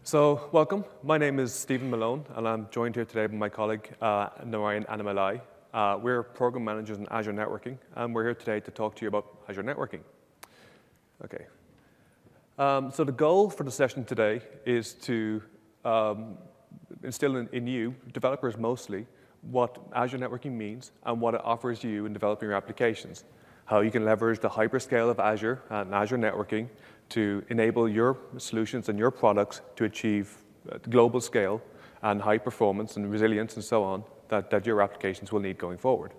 So, welcome. My name is Stephen Malone, and I'm joined here today by my colleague, Narayan Annamalai. We're program managers in Azure Networking, and we're here today to talk to you about Azure Networking. Okay. So the goal for the session today is to instill in you, developers mostly, what Azure Networking means and what it offers you in developing your applications. How you can leverage the hyperscale of Azure and Azure Networking to enable your solutions and your products to achieve global scale and high performance and resilience and so on that your applications will need going forward.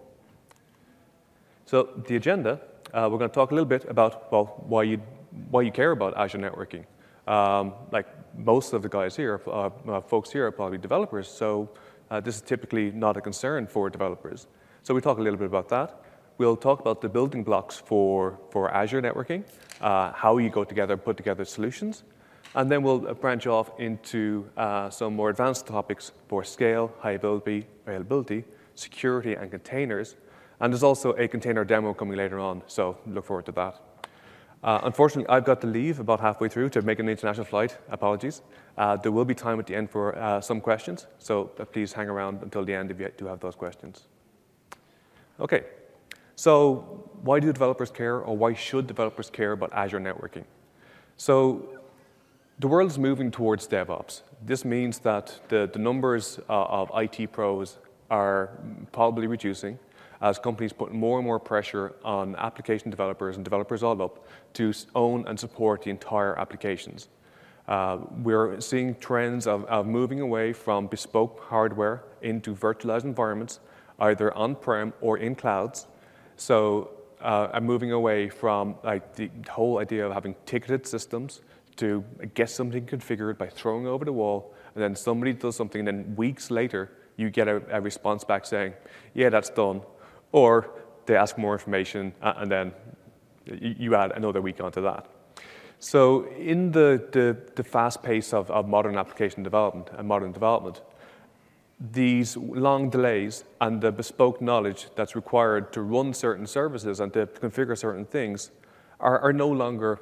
So the agenda, we're going to talk a little bit about, well, why you care about Azure Networking. Like most of the guys here, folks here are probably developers, so this is typically not a concern for developers. So we talk a little bit about that. We'll talk about the building blocks for Azure Networking, how you go together, put together solutions, and then we'll branch off into some more advanced topics for scale, high availability, security, and containers. And there's also a container demo coming later on, so look forward to that. Unfortunately, I've got to leave about halfway through to make an international flight. Apologies. There will be time at the end for some questions, so please hang around until the end if you do have those questions. Okay. So why do developers care, or why should developers care about Azure Networking? So the world is moving towards DevOps. This means that the numbers of IT pros are probably reducing as companies put more and more pressure on application developers and developers all up to own and support the entire applications. We're seeing trends of moving away from bespoke hardware into virtualized environments, either on-prem or in clouds. So I'm moving away from like the whole idea of having ticketed systems to get something configured by throwing it over the wall, and then somebody does something, and then weeks later you get a response back saying, yeah, that's done. Or they ask more information, and then you add another week onto that. So in the fast pace of modern application development and modern development, these long delays and the bespoke knowledge that's required to run certain services and to configure certain things are no longer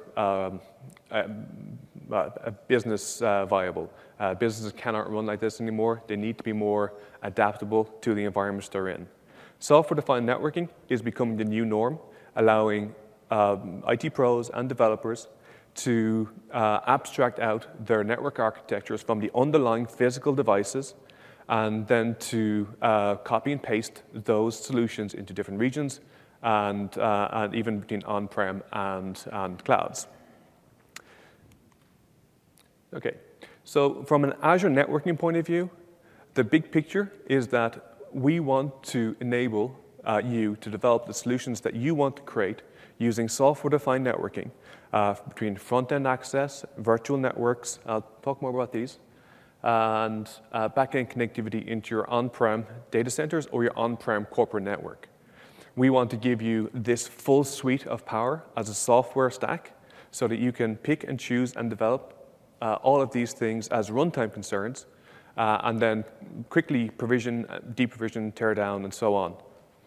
business viable. Businesses cannot run like this anymore. They need to be more adaptable to the environments they're in. Software-defined networking is becoming the new norm, allowing IT pros and developers to abstract out their network architectures from the underlying physical devices and then to copy and paste those solutions into different regions and even between on-prem and clouds. Okay, so from an Azure networking point of view, the big picture is that we want to enable you to develop the solutions that you want to create using software-defined networking between front-end access, virtual networks, I'll talk more about these, and back-end connectivity into your on-prem data centers or your on-prem corporate network. We want to give you this full suite of power as a software stack so that you can pick and choose and develop all of these things as runtime concerns and then quickly provision, deprovision, tear down, and so on.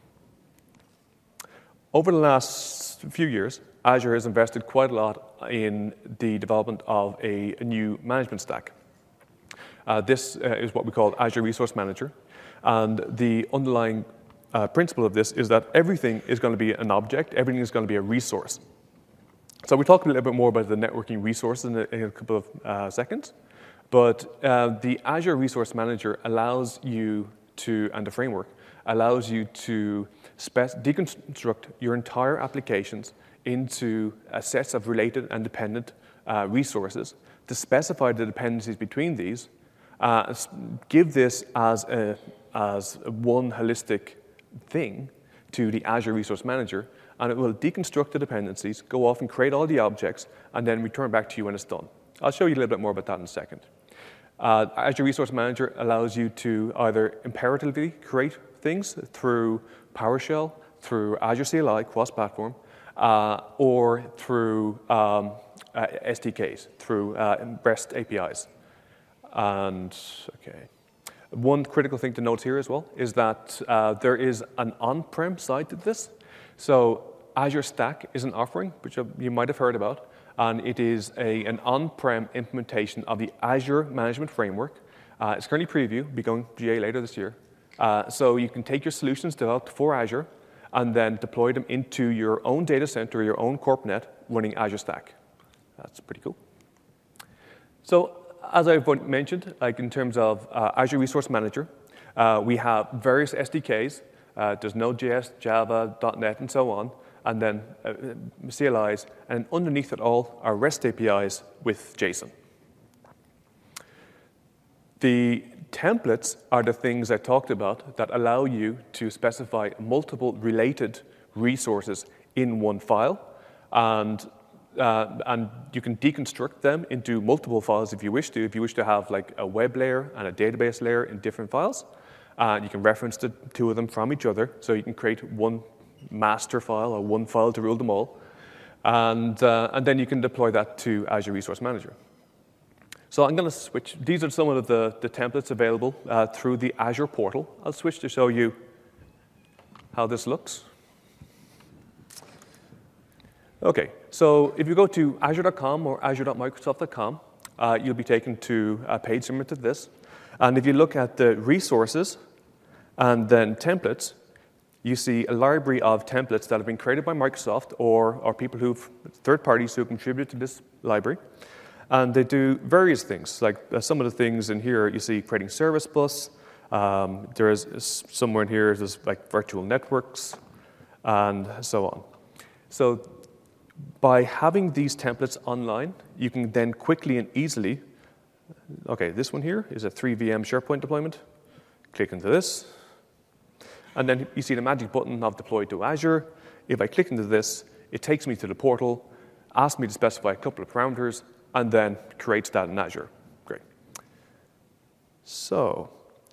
Over the last few years, Azure has invested quite a lot in the development of a new management stack. This is what we call Azure Resource Manager. And the underlying principle of this is that everything is going to be an object, everything is going to be a resource. So we'll talk a little bit more about the networking resources in a couple of seconds. But the Azure Resource Manager allows you to, and the framework, allows you to deconstruct your entire applications into sets of related and dependent resources to specify the dependencies between these. Give this as one holistic thing to the Azure Resource Manager, and it will deconstruct the dependencies, go off and create all the objects, and then return back to you when it's done. I'll show you a little bit more about that in a second. Azure Resource Manager allows you to either imperatively create things through PowerShell, through Azure CLI, cross-platform, or through SDKs, through REST APIs. And, okay. One critical thing to note here as well is that there is an on-prem side to this. So Azure Stack is an offering, which you might have heard about, and it is an on-prem implementation of the Azure Management Framework. It's currently preview, be going GA later this year. So you can take your solutions developed for Azure and then deploy them into your own data center or your own CorpNet running Azure Stack. That's pretty cool. So as I've mentioned, like in terms of Azure Resource Manager, we have various SDKs. There's Node.js, Java, .NET, and so on, and then CLIs, and underneath it all are REST APIs with JSON. The templates are the things I talked about that allow you to specify multiple related resources in one file, and you can deconstruct them into multiple files if you wish to. If you wish to have like a web layer and a database layer in different files, you can reference the two of them from each other, so you can create one master file or one file to rule them all, and then you can deploy that to Azure Resource Manager. So I'm going to switch. These are some of the templates available through the Azure portal. I'll switch to show you how this looks. OK, so if you go to azure.com or azure.microsoft.com, you'll be taken to a page similar to this. And if you look at the resources and then templates, you see a library of templates that have been created by Microsoft or people third parties who contribute to this library. And they do various things. Like some of the things in here, you see creating service bus. There is somewhere in here, there's like virtual networks and so on. So by having these templates online, you can then quickly and easily, OK, this one here is a 3VM SharePoint deployment. Click into this. And then you see the magic button of deploy to Azure. If I click into this, it takes me to the portal, asks me to specify a couple of parameters, and then creates that in Azure. Great. So,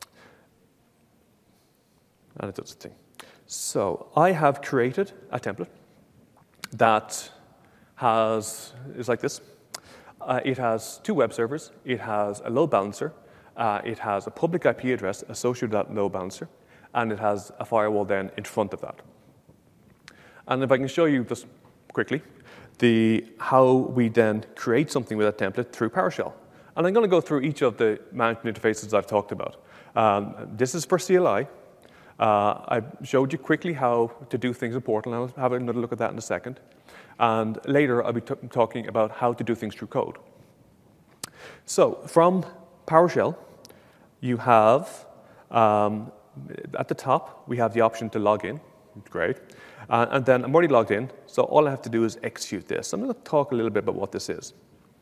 and it does the thing. So I have created a template that is like this. It has two web servers. It has a load balancer. It has a public IP address associated with that load balancer. And it has a firewall then in front of that. And if I can show you this quickly, how we then create something with that template through PowerShell. And I'm going to go through each of the management interfaces I've talked about. This is for CLI. I showed you quickly how to do things in Portal, and I'll have another look at that in a second. And later, I'll be talking about how to do things through code. So from PowerShell, you have, at the top, we have the option to log in. Great. And then I'm already logged in, so all I have to do is execute this. I'm going to talk a little bit about what this is.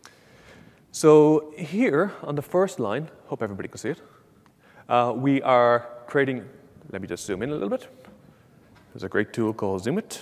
So here on the first line, hope everybody can see it, we are creating, let me just zoom in a little bit. There's a great tool called Zoomit.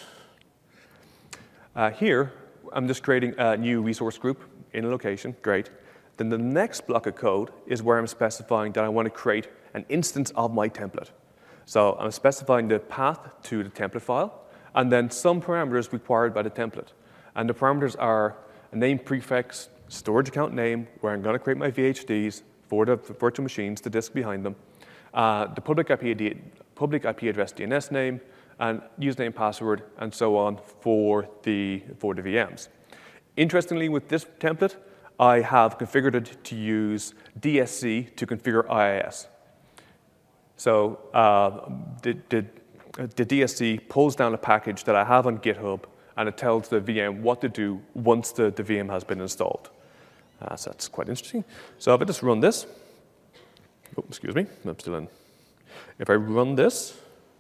Here, I'm just creating a new resource group in a location. Great. Then the next block of code is where I'm specifying that I want to create an instance of my template. So I'm specifying the path to the template file, and then some parameters required by the template. And the parameters are a name prefix, storage account name, where I'm going to create my VHDs for the virtual machines, the disk behind them, the public IP address DNS name, and username, password, and so on for the VMs. Interestingly, with this template, I have configured it to use DSC to configure IIS. So the DSC pulls down a package that I have on GitHub, and it tells the VM what to do once the VM has been installed. So that's quite interesting. So if I just run this, oh, excuse me, I'm still in. If I run this,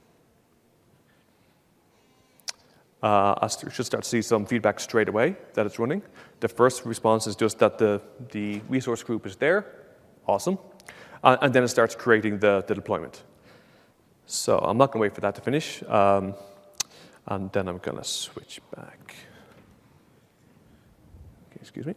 I should start to see some feedback straight away that it's running. The first response is just that the resource group is there. Awesome. And then it starts creating the deployment. So I'm not going to wait for that to finish. And then I'm going to switch back. Okay, excuse me.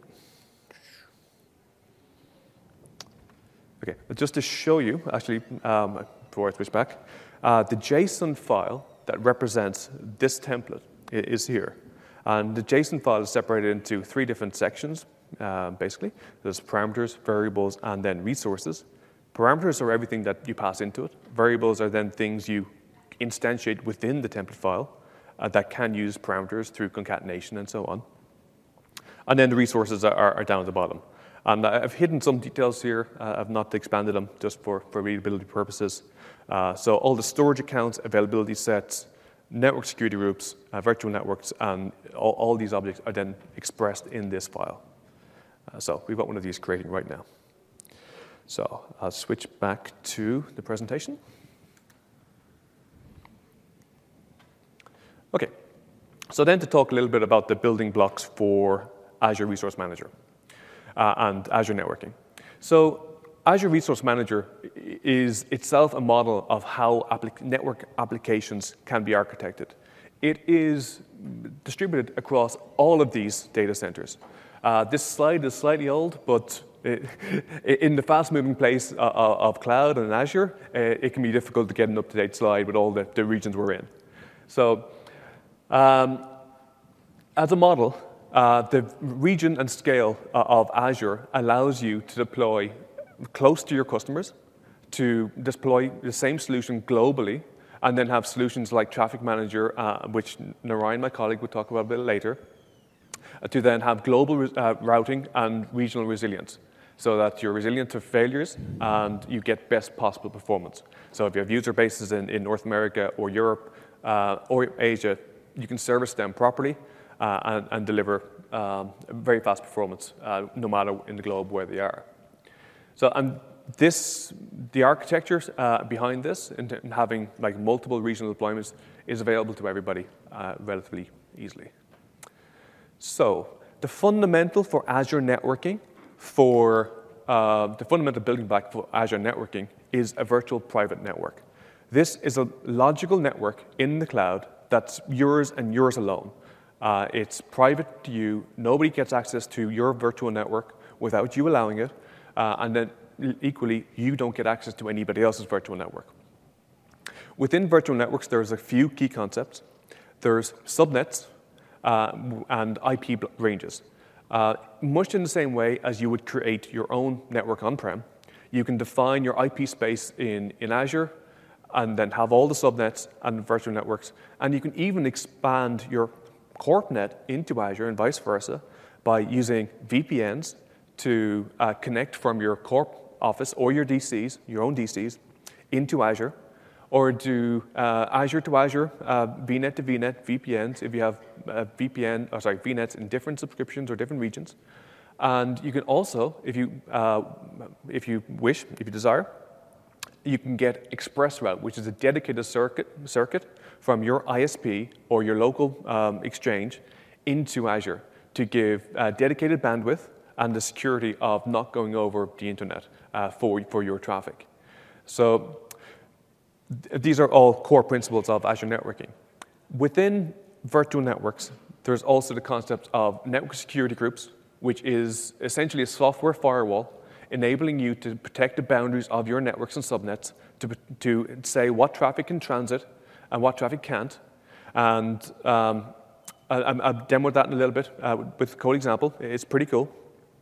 OK, just to show you, actually, before I switch back, the JSON file that represents this template is here. And the JSON file is separated into 3 different sections, basically. There's parameters, variables, and then resources. Parameters are everything that you pass into it. Variables are then things you instantiate within the template file that can use parameters through concatenation and so on. And then the resources are down at the bottom. And I've hidden some details here. I've not expanded them just for readability purposes. So all the storage accounts, availability sets, network security groups, virtual networks, and all these objects are then expressed in this file. So we've got one of these creating right now. So I'll switch back to the presentation. Okay, so then to talk a little bit about the building blocks for Azure Resource Manager and Azure Networking. So Azure Resource Manager is itself a model of how network applications can be architected. It is distributed across all of these data centers. This slide is slightly old, but in the fast-moving place of cloud and Azure, it can be difficult to get an up-to-date slide with all the regions we're in. So as a model, the region and scale of Azure allows you to deploy close to your customers, to deploy the same solution globally, and then have solutions like Traffic Manager, which Narayan, my colleague, will talk about a bit later, to then have global routing and regional resilience, so that you're resilient to failures and you get best possible performance. So if you have user bases in North America or Europe or Asia, you can service them properly and deliver very fast performance, no matter in the globe where they are. So, and the architecture behind this, and having like multiple regional deployments, is available to everybody relatively easily. So, the fundamental for Azure networking, the fundamental building block for Azure networking is a virtual private network. This is a logical network in the cloud that's yours and yours alone. It's private to you. Nobody gets access to your virtual network without you allowing it. And then equally, you don't get access to anybody else's virtual network. Within virtual networks, there's a few key concepts. There's subnets and IP ranges. Much in the same way as you would create your own network on-prem, you can define your IP space in Azure and then have all the subnets and virtual networks. And you can even expand your CorpNet into Azure and vice versa by using VPNs to connect from your Corp office or your DCs, your own DCs, into Azure, or do Azure to Azure, VNet to VNet, VPNs, if you have VNets in different subscriptions or different regions. And you can also, if you wish, if you desire, you can get ExpressRoute, which is a dedicated circuit from your ISP or your local exchange into Azure to give dedicated bandwidth and the security of not going over the internet for your traffic. So these are all core principles of Azure networking. Within virtual networks, there's also the concept of network security groups, which is essentially a software firewall enabling you to protect the boundaries of your networks and subnets to say what traffic can transit and what traffic can't. And I'll demo that in a little bit with a code example. It's pretty cool.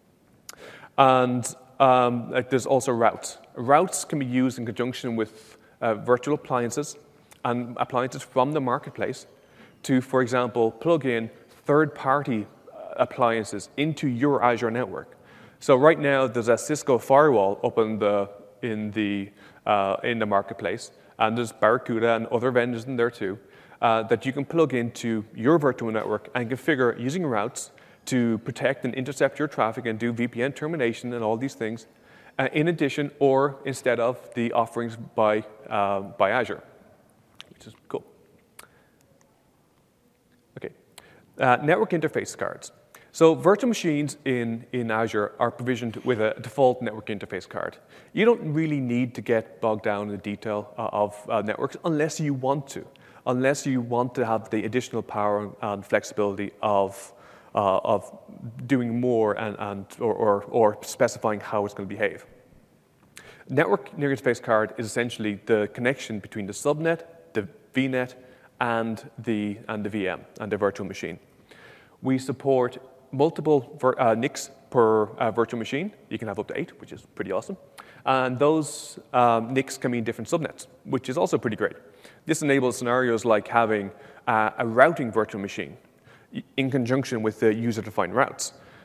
And there's also routes. Routes can be used in conjunction with virtual appliances and appliances from the marketplace to, for example, plug in third-party appliances into your Azure network. So right now, there's a Cisco firewall up in the marketplace, and there's Barracuda and other vendors in there too, that you can plug into your virtual network and configure using routes to protect and intercept your traffic and do VPN termination and all these things, in addition or instead of the offerings by Azure, which is cool. Okay, network interface cards. So virtual machines in Azure are provisioned with a default network interface card. You don't really need to get bogged down in the detail of networks unless you want to have the additional power and flexibility of doing more or specifying how it's going to behave. Network interface card is essentially the connection between the subnet, the VNet, and the VM and the virtual machine. We support multiple NICs per virtual machine. You can have up to 8, which is pretty awesome. And those NICs can mean different subnets, which is also pretty great. This enables scenarios like having a routing virtual machine in conjunction with the user-defined routes.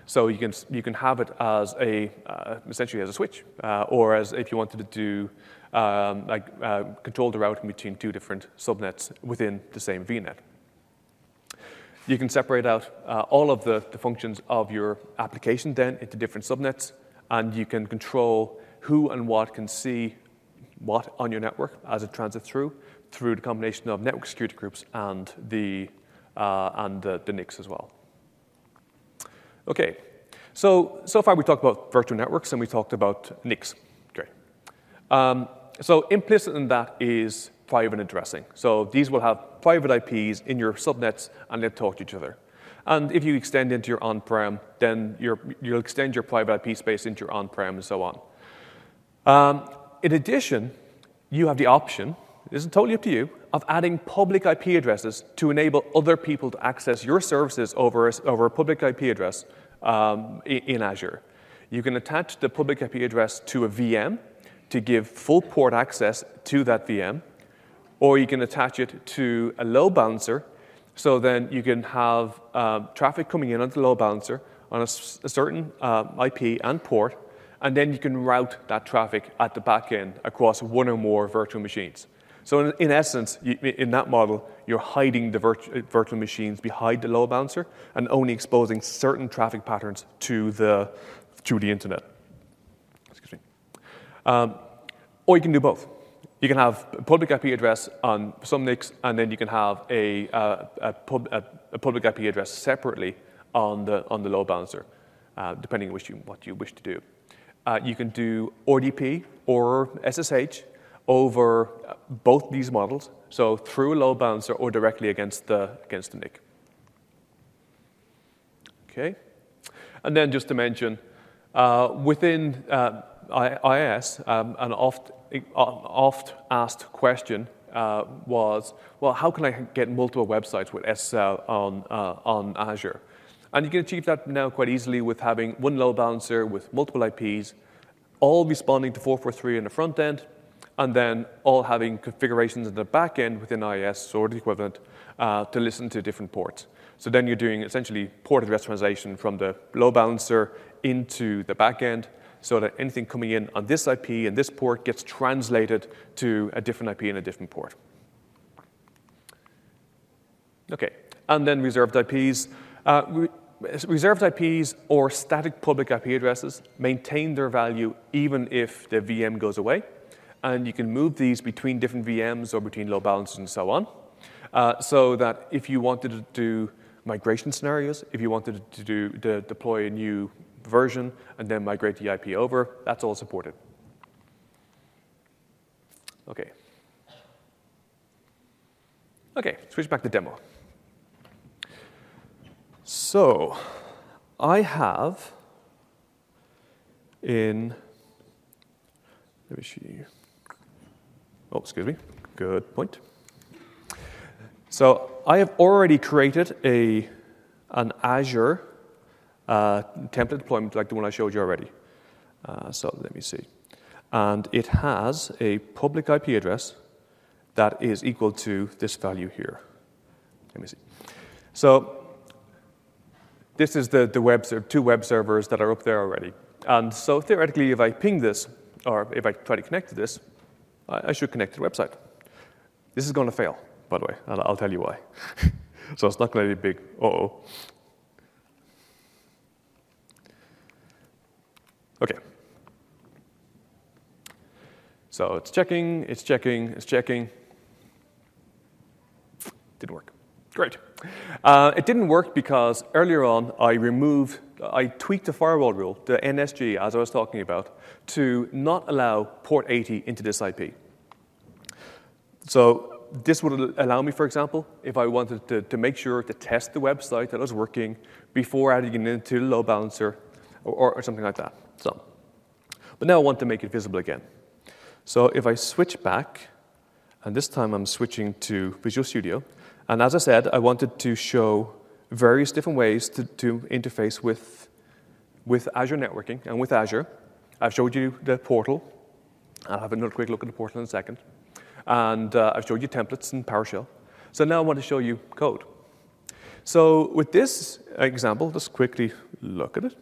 So you can have it as essentially as a switch, or as if you wanted to do control the routing between two different subnets within the same VNet. You can separate out all of the functions of your application then into different subnets, and you can control who and what can see what on your network as it transits through the combination of network security groups and the NICs as well. Okay, so far we talked about virtual networks and we talked about NICs. Great. So implicit in that is private addressing. So these will have private IPs in your subnets and they'll talk to each other. And if you extend into your on-prem, then you'll extend your private IP space into your on-prem and so on. In addition, you have the option, this is totally up to you, of adding public IP addresses to enable other people to access your services over a public IP address in Azure. You can attach the public IP address to a VM to give full port access to that VM, or you can attach it to a load balancer, so then you can have traffic coming in onto the load balancer on a certain IP and port, and then you can route that traffic at the back end across one or more virtual machines. So in essence, in that model, you're hiding the virtual machines behind the load balancer and only exposing certain traffic patterns to the internet. Excuse me. Or you can do both. You can have a public IP address on some NICs, and then you can have a public IP address separately on the load balancer, depending on what you wish to do. You can do RDP or SSH over both these models, so through a load balancer or directly against the NIC. Okay, and then just to mention, within IIS, an oft asked question was, well, how can I get multiple websites with SSL on Azure? And you can achieve that now quite easily with having one load balancer with multiple IPs, all responding to 443 in the front end, and then all having configurations in the back end within IIS or the equivalent to listen to different ports. So then you're doing essentially port address translation from the load balancer into the back end, so that anything coming in on this IP and this port gets translated to a different IP and a different port. Okay, and then reserved IPs. Reserved IPs or static public IP addresses maintain their value even if the VM goes away. And you can move these between different VMs or between load balancers and so on. So that if you wanted to do migration scenarios, if you wanted to deploy a new version and then migrate the IP over, that's all supported. Okay. Okay, switch back to demo. So I have let me see. Oh, excuse me. Good point. So I have already created an Azure template deployment like the one I showed you already. So let me see. And it has a public IP address that is equal to this value here. Let me see. So this is the two web servers that are up there already. And so theoretically, if I ping this, or if I try to connect to this, I should connect to the website. This is going to fail, by the way, and I'll tell you why. So it's not going to be big uh-oh. Okay. So it's checking. Didn't work. Great. It didn't work because earlier on I tweaked the firewall rule, the NSG, as I was talking about, to not allow port 80 into this IP. So this would allow me, for example, if I wanted to make sure to test the website that was working before adding it into the load balancer or something like that. So, but now I want to make it visible again. So if I switch back, and this time I'm switching to Visual Studio, and as I said, I wanted to show various different ways to interface with Azure networking and with Azure. I've showed you the portal. I'll have another quick look at the portal in a second. And I've showed you templates in PowerShell. So now I want to show you code. So with this example, just quickly look at it.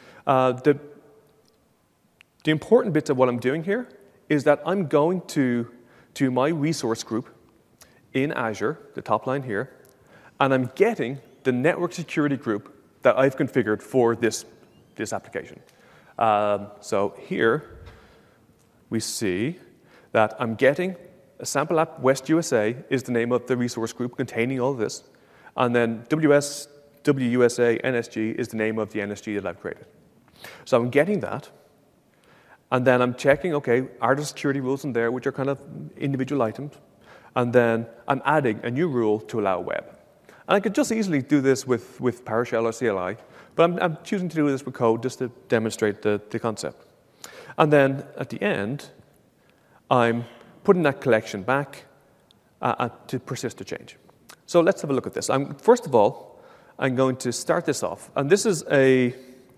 The important bit of what I'm doing here is that I'm going to my resource group in Azure, the top line here, and I'm getting the network security group that I've configured for this application. So here we see that I'm getting a sample app West USA is the name of the resource group containing all of this, and then WUSA NSG is the name of the NSG that I've created. So I'm getting that, and then I'm checking, okay, are there security rules in there, which are kind of individual items, and then I'm adding a new rule to allow web. And I could just easily do this with PowerShell or CLI, but I'm choosing to do this with code just to demonstrate the concept. And then at the end, I'm putting that collection back to persist the change. So let's have a look at this. First of all, I'm going to start this off. And this is a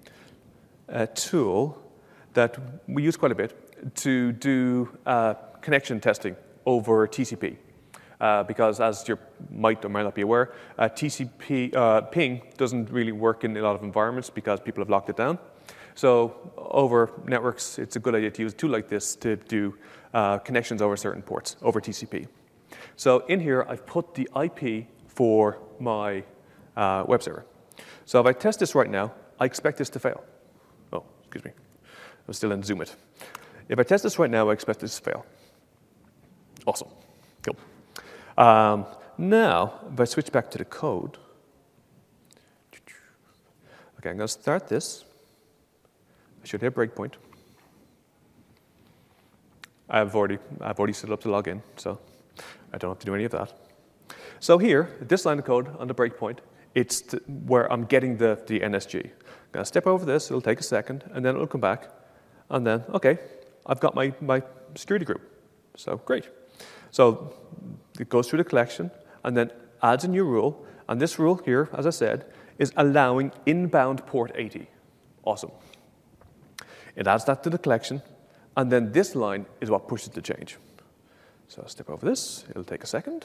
tool that we use quite a bit to do connection testing over TCP. Because as you might or might not be aware, TCP ping doesn't really work in a lot of environments because people have locked it down. So over networks, it's a good idea to use a tool like this to do connections over certain ports, over TCP. So in here, I've put the IP for my web server. So if I test this right now, I expect this to fail. Oh, excuse me. I'm still in Zoom it. If I test this right now, I expect this to fail. Awesome. Cool. Now, if I switch back to the code, okay, I'm going to start this. I should hit breakpoint. I've already set it up to log in, so I don't have to do any of that. So here, this line of code on the breakpoint, it's where I'm getting the NSG. I'm going to step over this. It'll take a second, and then it'll come back. And then, okay, I've got my security group. So great. So it goes through the collection, and then adds a new rule. And this rule here, as I said, is allowing inbound port 80. Awesome. It adds that to the collection, and then this line is what pushes the change. So I'll step over this. It'll take a second.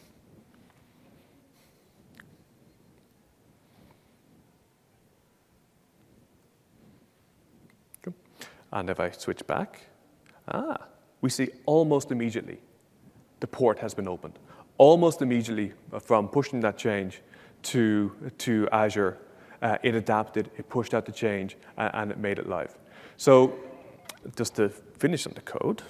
Cool. And if I switch back, we see almost immediately the port has been opened. Almost immediately from pushing that change to Azure, it adapted, it pushed out the change, and it made it live. So just to finish on the code,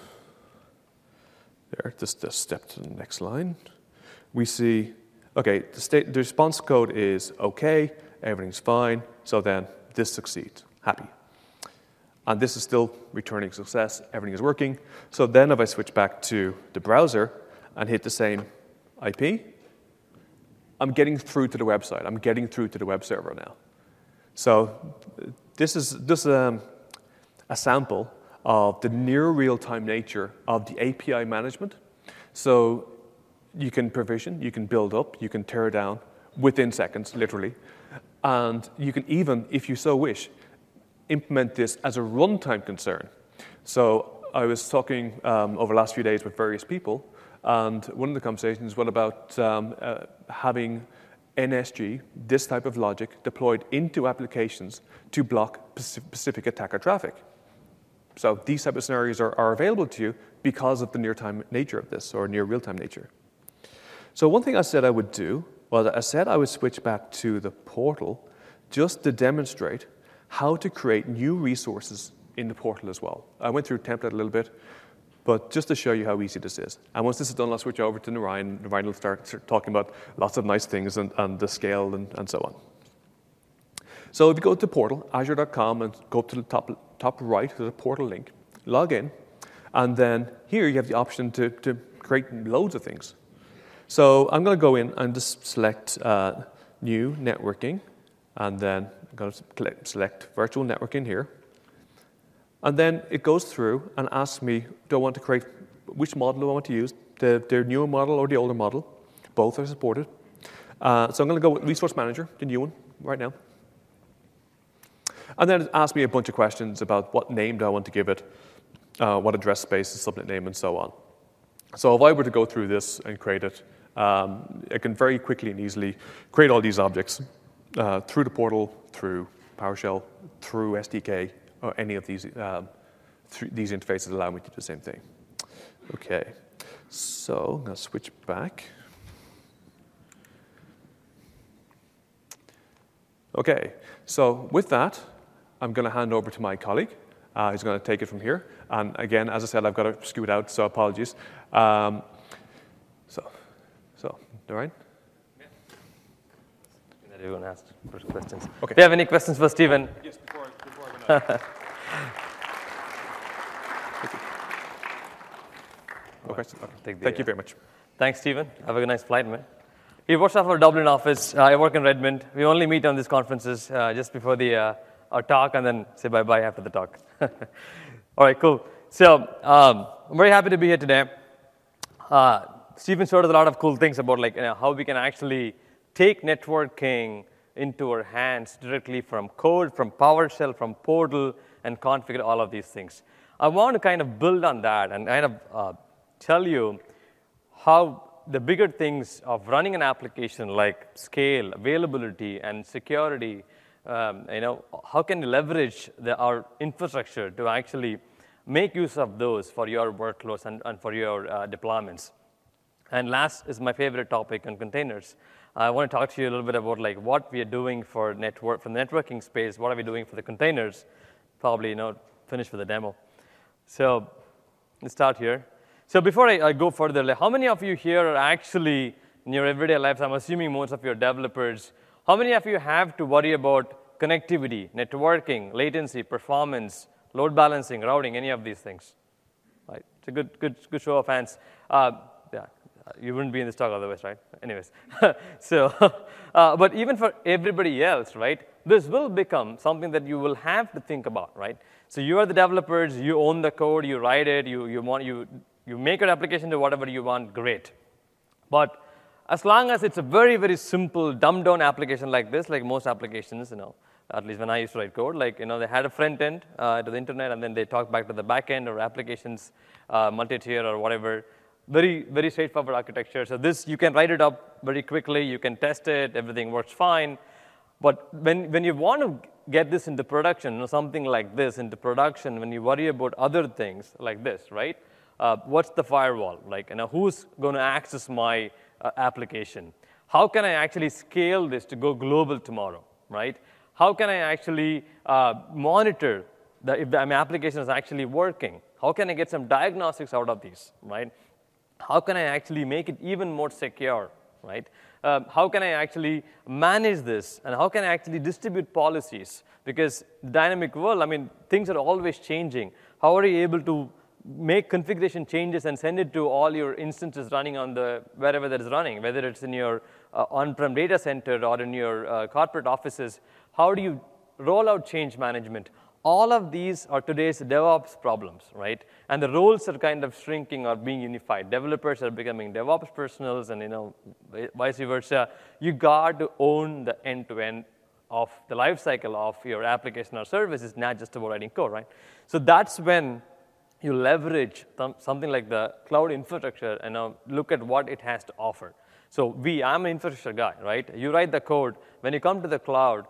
there, just to step to the next line, we see, okay, the response code is okay, everything's fine, so then this succeeds, happy. And this is still returning success, everything is working. So then if I switch back to the browser and hit the same IP, I'm getting through to the website. I'm getting through to the web server now. So this is just a sample of the near real-time nature of the API management. So you can provision, you can build up, you can tear down within seconds, literally. And you can even, if you so wish, implement this as a runtime concern. So I was talking over the last few days with various people, and one of the conversations was about having NSG, this type of logic, deployed into applications to block specific attacker traffic. So these type of scenarios are available to you because of the near-time nature of this, or near real-time nature. So one thing I said I would do was I said I would switch back to the portal just to demonstrate how to create new resources in the portal as well. I went through template a little bit, but just to show you how easy this is. And once this is done, I'll switch over to Narayan. Narayan will start talking about lots of nice things and the scale and so on. So if you go to the portal, azure.com, and go up to the top right, there's a portal link, log in, and then here you have the option to create loads of things. So I'm going to go in and just select new networking, and then I'm going to select virtual networking here. And then it goes through and asks me, do I want to create, which model do I want to use, the newer model or the older model? Both are supported. So I'm going to go with Resource Manager, the new one, right now. And then it asks me a bunch of questions about what name do I want to give it, what address space, the subnet name, and so on. So if I were to go through this and create it, I can very quickly and easily create all these objects through the portal, through PowerShell through SDK or any of these these interfaces allow me to do the same thing. Okay, so I'm going to switch back. Okay, so with that, I'm going to hand over to my colleague. He's going to take it from here. And again, as I said, I've got to scoot out, so apologies. So, Narayan? You're going to ask first questions. Okay. Do you have any questions for Stephen? Yes, before I go. No questions? Okay. Thank you very much. Thanks, Stephen. Have a nice flight, man. He works out of our Dublin office. I work in Redmond. We only meet on these conferences just before our talk and then say bye-bye after the talk. All right, cool. So I'm very happy to be here today. Stephen showed us a lot of cool things about how we can actually take networking into our hands directly from code, from PowerShell, from Portal, and configure all of these things. I want to kind of build on that and kind of tell you how the bigger things of running an application like scale, availability, and security, how can you leverage our infrastructure to actually make use of those for your workloads and for your deployments. And last is my favorite topic on containers. I want to talk to you a little bit about what we are doing for the networking space. What are we doing for the containers? Probably finish with a demo. So let's start here. So before I go further, how many of you here are actually in your everyday lives? I'm assuming most of your developers. How many of you have to worry about connectivity, networking, latency, performance, load balancing, routing, any of these things? Right. It's a good show of hands. Yeah. You wouldn't be in this talk otherwise, right? Anyways, but even for everybody else, right, this will become something that you will have to think about, right? So you are the developers, you own the code, you write it, you make an application to whatever you want, great. But as long as it's a very, very simple, dumbed-down application like this, like most applications, at least when I used to write code, they had a front end to the internet, and then they talk back to the back end or applications, multi-tier or whatever. Very, very straightforward architecture. So this, you can write it up very quickly. You can test it. Everything works fine. But when you want to get this into production, something like this into production, when you worry about other things like this, right? What's the firewall? Who's going to access my application? How can I actually scale this to go global tomorrow, right? How can I actually monitor if my application is actually working? How can I get some diagnostics out of these, right? How can I actually make it even more secure, right? How can I actually manage this? And how can I actually distribute policies? Because dynamic world, things are always changing. How are you able to make configuration changes and send it to all your instances running on wherever that is running, whether it's in your on-prem data center or in your corporate offices? How do you roll out change management? All of these are today's DevOps problems, right? And the roles are kind of shrinking or being unified. Developers are becoming DevOps personals, and vice versa. You got to own the end-to-end of the life cycle of your application or service. It's not just about writing code, right? So that's when you leverage something like the cloud infrastructure and look at what it has to offer. So I'm an infrastructure guy, right? You write the code. When you come to the cloud,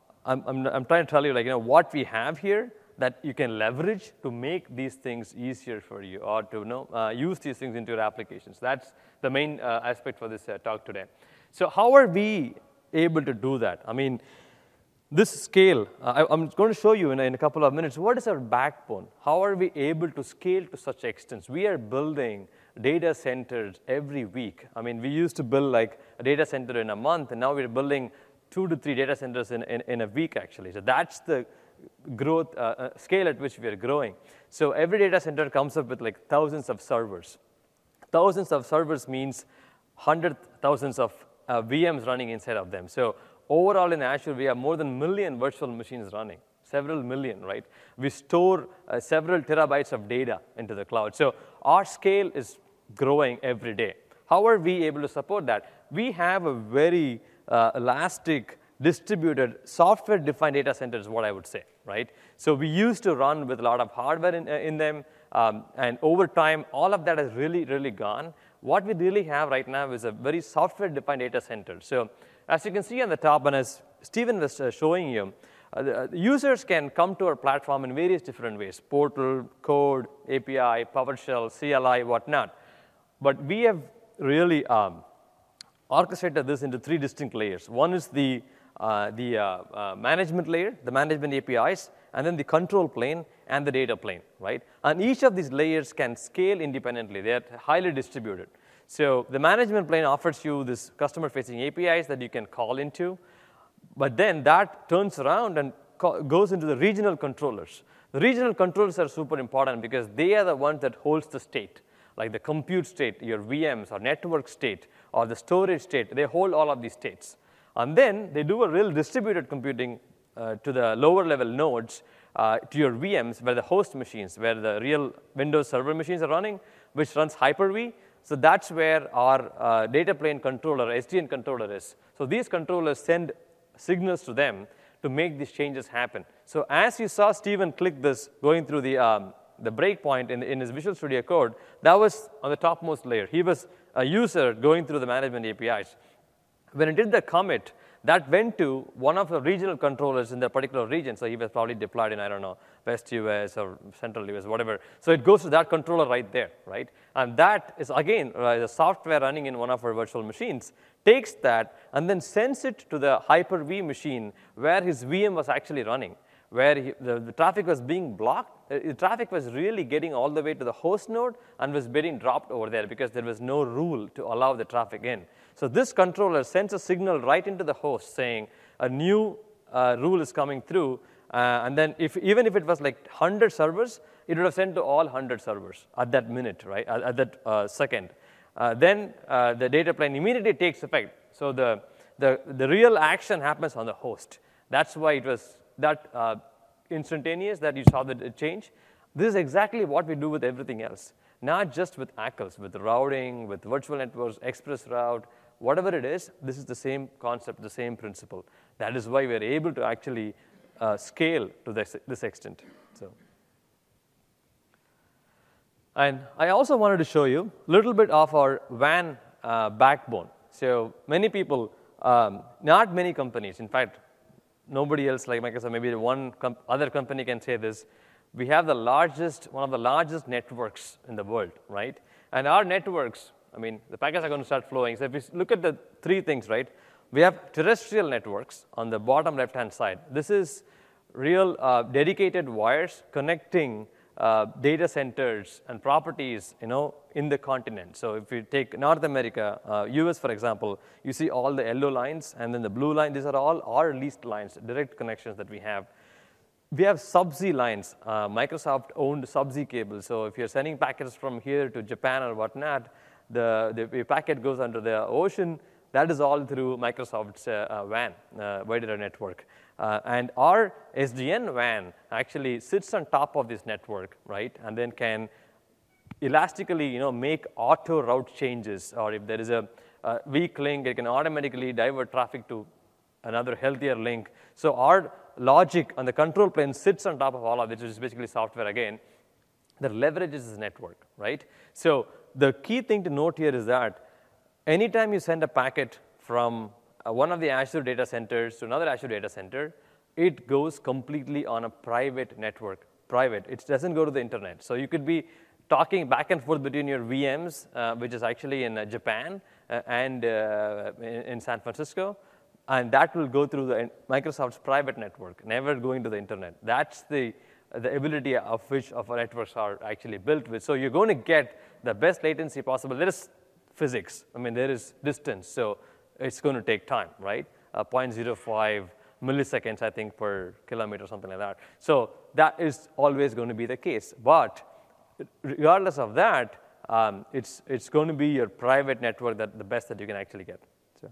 I'm trying to tell you, what we have here that you can leverage to make these things easier for you or to use these things into your applications. That's the main aspect for this talk today. So how are we able to do that? This scale, I'm going to show you in a couple of minutes, what is our backbone? How are we able to scale to such extent? We are building data centers every week. We used to build a data center in a month, and now we're building 2 to 3 data centers in a week, actually. So that's the growth scale at which we are growing. So every data center comes up with thousands of servers. Thousands of servers means thousands of VMs running inside of them. So overall in Azure, we have more than 1 million virtual machines running, several million, right? We store several terabytes of data into the cloud. So our scale is growing every day. How are we able to support that? We have a very elastic, distributed, software-defined data center is what I would say, right? So we used to run with a lot of hardware in them, and over time, all of that has really, really gone. What we really have right now is a very software-defined data center. So as you can see on the top, and as Stephen was showing you, The users can come to our platform in various different ways: portal, code, API, PowerShell, CLI, whatnot. But we have really orchestrated this into 3 distinct layers. One is the management layer, the management APIs, and then the control plane and the data plane, right? And each of these layers can scale independently. They are highly distributed. So the management plane offers you this customer-facing APIs that you can call into, but then that turns around and goes into the regional controllers. The regional controllers are super important because they are the ones that holds the state, like the compute state, your VMs, or network state, or the storage state. They hold all of these states. And then they do a real distributed computing to the lower level nodes, to your VMs, where the host machines, where the real Windows Server machines are running, which runs Hyper-V. So that's where our data plane controller, SDN controller is. So these controllers send signals to them to make these changes happen. So as you saw Steven click this going through the breakpoint in his Visual Studio Code, that was on the topmost layer. He was a user going through the management APIs. When it did the commit, that went to one of the regional controllers in the particular region. So he was probably deployed in, I don't know, West US or Central US, whatever. So it goes to that controller right there, right? And that is, again, the software running in one of our virtual machines takes that and then sends it to the Hyper-V machine where his VM was actually running, where the traffic was being blocked. The traffic was really getting all the way to the host node and was getting dropped over there because there was no rule to allow the traffic in. So this controller sends a signal right into the host saying a new rule is coming through. And then even if it was like 100 servers, it would have sent to all 100 servers at that minute, right, at that second. Then the data plane immediately takes effect. So the real action happens on the host. That's why it was that instantaneous that you saw the change. This is exactly what we do with everything else, not just with ACLs, with routing, with virtual networks, ExpressRoute, whatever it is. This is the same concept, the same principle. That is why we're able to actually scale to this extent. So, and I also wanted to show you a little bit of our WAN backbone. So many people, not many companies, in fact, nobody else like Microsoft, maybe one other company can say this. We have one of the largest networks in the world, right? And our networks, I mean, the packets are going to start flowing. So if you look at the 3 things, right? We have terrestrial networks on the bottom left-hand side. This is real dedicated wires connecting data centers and properties, in the continent. So if you take North America, US, for example, you see all the yellow lines and then the blue line. These are all our leased lines, direct connections that we have. We have subsea lines, Microsoft-owned subsea cables. So if you're sending packets from here to Japan or whatnot, the packet goes under the ocean. That is all through Microsoft's WAN, wide area network. And our SDN WAN actually sits on top of this network, right? And then can elastically, make auto route changes. Or if there is a weak link, it can automatically divert traffic to another healthier link. So our logic on the control plane sits on top of all of this, which is basically software again, that leverages this network, right? So the key thing to note here is that anytime you send a packet from one of the Azure data centers to another Azure data center, it goes completely on a private network. Private. It doesn't go to the internet. So you could be talking back and forth between your VMs, which is actually in Japan and in San Francisco, and that will go through the Microsoft's private network, never going to the internet. That's the ability of which of our networks are actually built with. So you're going to get the best latency possible. There is physics. I mean, there is distance. So it's going to take time, right? 0.05 milliseconds, I think, per kilometer, something like that. So that is always going to be the case. But regardless of that, it's going to be your private network that the best that you can actually get.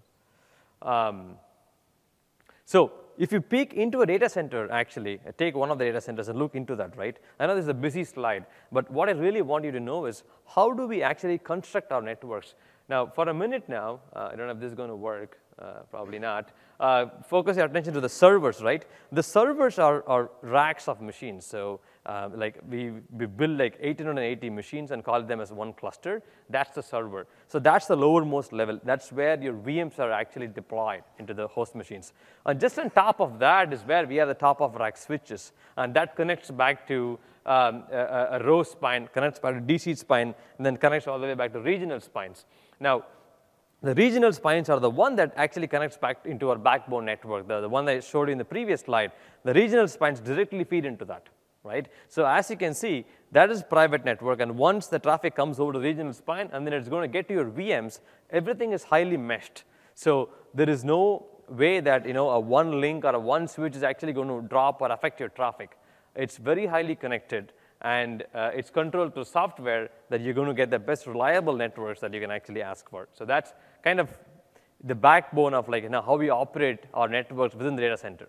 So if you peek into a data center, actually, take one of the data centers and look into that, right? I know this is a busy slide, but what I really want you to know is how do we actually construct our networks? Now, for a minute now, I don't know if this is going to work, probably not. Focus your attention to the servers, right? The servers are racks of machines. So Like we build like 880 machines and call them as one cluster. That's the server. So that's the lowermost level. That's where your VMs are actually deployed into the host machines. And just on top of that is where we have the top of rack switches. And that connects back to a row spine, connects back to DC spine, and then connects all the way back to regional spines. Now, the regional spines are the one that actually connects back into our backbone network, the one that I showed you in the previous slide. The regional spines directly feed into that, right? So as you can see, that is private network, and once the traffic comes over to the regional spine, and then it's going to get to your VMs, everything is highly meshed. So there is no way that a one link or a one switch is actually going to drop or affect your traffic. It's very highly connected, and it's controlled through software that you're going to get the best reliable networks that you can actually ask for. So that's kind of the backbone of how we operate our networks within the data center.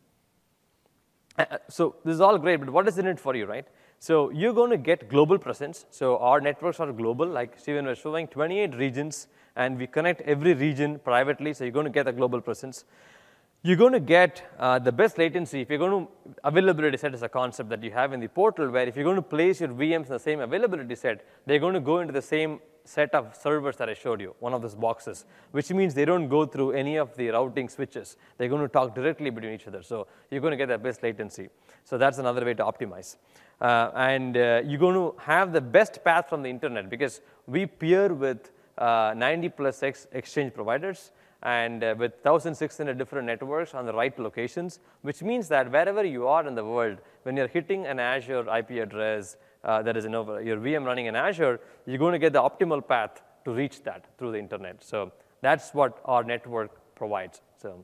So this is all great, but what is in it for you, right? So you're going to get global presence. So our networks are global, like Steven was showing, 28 regions, and we connect every region privately, so you're going to get a global presence. You're going to get the best latency. If you're going to, availability set is a concept that you have in the portal, where if you're going to place your VMs in the same availability set, they're going to go into the same set of servers that I showed you, one of those boxes, which means they don't go through any of the routing switches. They're going to talk directly between each other. So you're going to get the best latency. So that's another way to optimize. And you're going to have the best path from the internet, because we peer with 90 plus exchange providers, and with 1,600 different networks on the right locations, which means that wherever you are in the world, when you're hitting an Azure IP address, that is your VM running in Azure, you're going to get the optimal path to reach that through the internet. So that's what our network provides.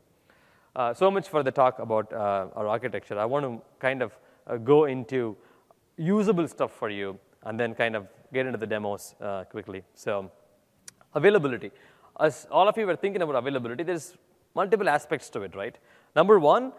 So much for the talk about our architecture. I want to kind of go into usable stuff for you, and then kind of get into the demos quickly. So availability. As all of you were thinking about availability, there's multiple aspects to it, right? Number one,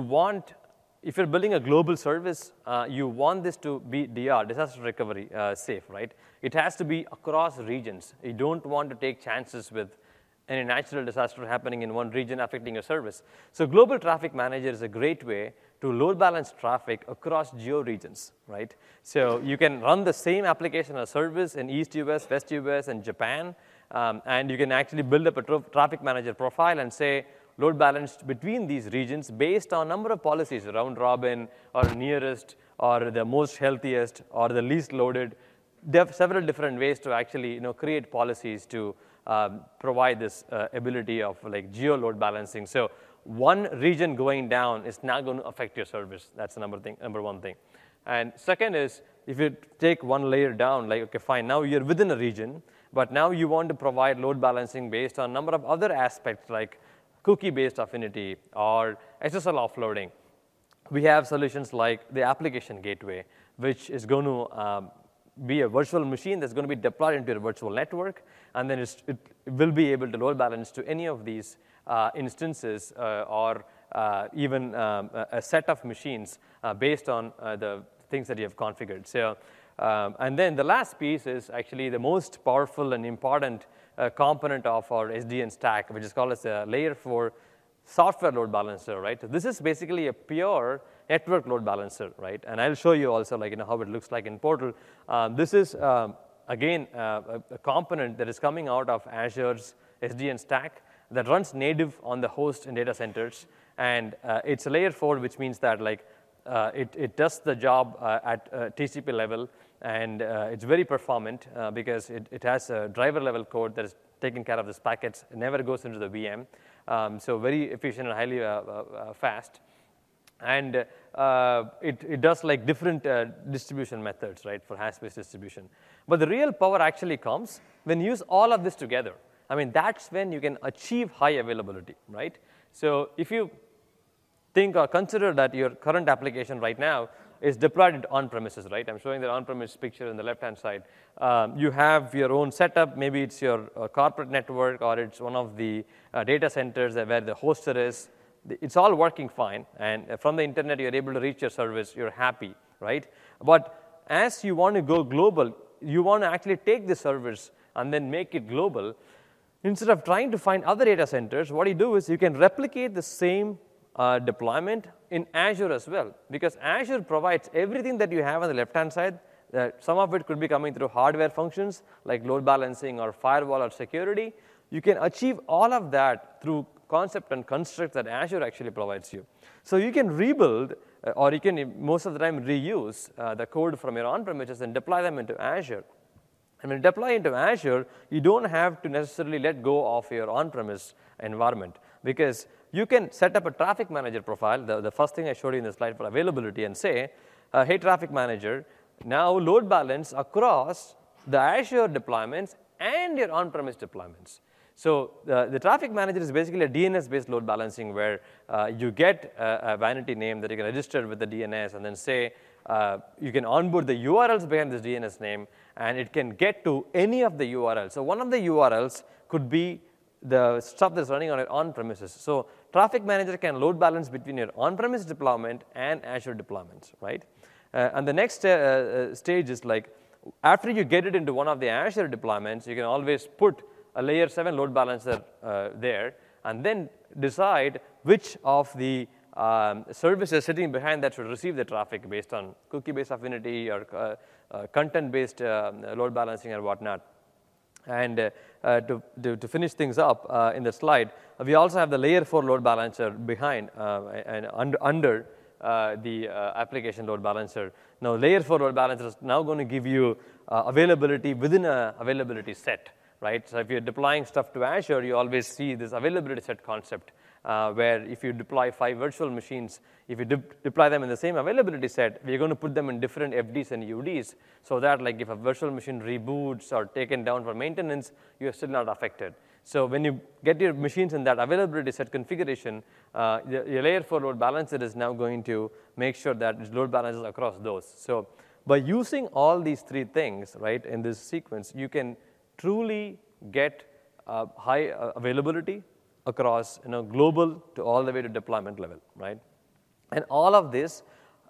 if you're building a global service, you want this to be DR, disaster recovery, safe, right? It has to be across regions. You don't want to take chances with any natural disaster happening in one region affecting your service. So Global Traffic Manager is a great way to load balance traffic across geo regions, right? So you can run the same application or service in East US, West US, and Japan, and you can actually build up a traffic manager profile and say, load balanced between these regions based on number of policies, round robin, or nearest, or the most healthiest, or the least loaded. There are several different ways to actually create policies to provide this ability of geo load balancing. So one region going down is not going to affect your service. That's the number one thing. And second is, if you take one layer down, okay, fine, now you're within a region, but now you want to provide load balancing based on a number of other aspects, like cookie-based affinity or SSL offloading. We have solutions like the application gateway, which is going to be a virtual machine that's going to be deployed into your virtual network, and then it will be able to load balance to any of these instances or even a set of machines based on the things that you have configured. So, and then the last piece is actually the most powerful and important component of our SDN stack, which is called as a layer 4 software load balancer, right? So this is basically a pure network load balancer, right? And I'll show you also how it looks like in Portal. This is, again, a component that is coming out of Azure's SDN stack that runs native on the host in data centers. And it's a layer 4, which means that it does the job at TCP level, and it's very performant because it has a driver level code that is taking care of these packets. It never goes into the VM. So very efficient and highly fast. And it does different distribution methods, right, for hash-based distribution. But the real power actually comes when you use all of this together. I mean, that's when you can achieve high availability, right? So if you think or consider that your current application right now is deployed on premises, right? I'm showing the on-premise picture on the left-hand side. You have your own setup. Maybe it's your corporate network, or it's one of the data centers where the hoster is. It's all working fine, and from the internet, you're able to reach your service. You're happy, right? But as you want to go global, you want to actually take the service and then make it global. Instead of trying to find other data centers, what you do is you can replicate the same deployment in Azure as well, because Azure provides everything that you have on the left-hand side. Some of it could be coming through hardware functions like load balancing or firewall or security. You can achieve all of that through concept and constructs that Azure actually provides you. So you can rebuild, or you can most of the time reuse the code from your on-premises and deploy them into Azure. And when you deploy into Azure, you don't have to necessarily let go of your on-premise environment, because you can set up a traffic manager profile, the first thing I showed you in the slide for availability, and say, hey, traffic manager, now load balance across the Azure deployments and your on-premise deployments. So the traffic manager is basically a DNS-based load balancing where you get a vanity name that you can register with the DNS and then say, you can onboard the URLs behind this DNS name, and it can get to any of the URLs. So one of the URLs could be the stuff that's running on your on-premises. So traffic manager can load balance between your on-premise deployment and Azure deployments, right? And the next stage is like, after you get it into one of the Azure deployments, you can always put a layer 7 load balancer there, and then decide which of the services sitting behind that should receive the traffic based on cookie-based affinity or content-based load balancing or whatnot. And to finish things up in the slide, we also have the layer 4 load balancer behind and under the application load balancer. Now, layer 4 load balancer is now going to give you availability within an availability set, right? So if you're deploying stuff to Azure, you always see this availability set concept, where if you deploy 5 virtual machines, if you deploy them in the same availability set, we're going to put them in different FDs and UDs, so that like if a virtual machine reboots or taken down for maintenance, you're still not affected. So when you get your machines in that availability set configuration, your layer 4 load balancer is now going to make sure that it load balances across those. So by using all these 3 things, right, in this sequence, you can truly get high availability across global to all the way to deployment level, right? And all of this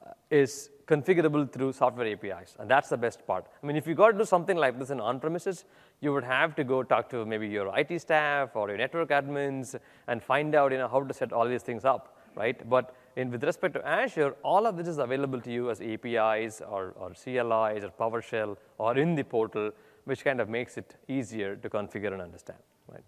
is configurable through software APIs, and that's the best part. I mean, if you got to do something like this in on-premises, you would have to go talk to maybe your IT staff or your network admins and find out how to set all these things up, right? But with respect to Azure, all of this is available to you as APIs or CLIs or PowerShell or in the portal, which kind of makes it easier to configure and understand, right?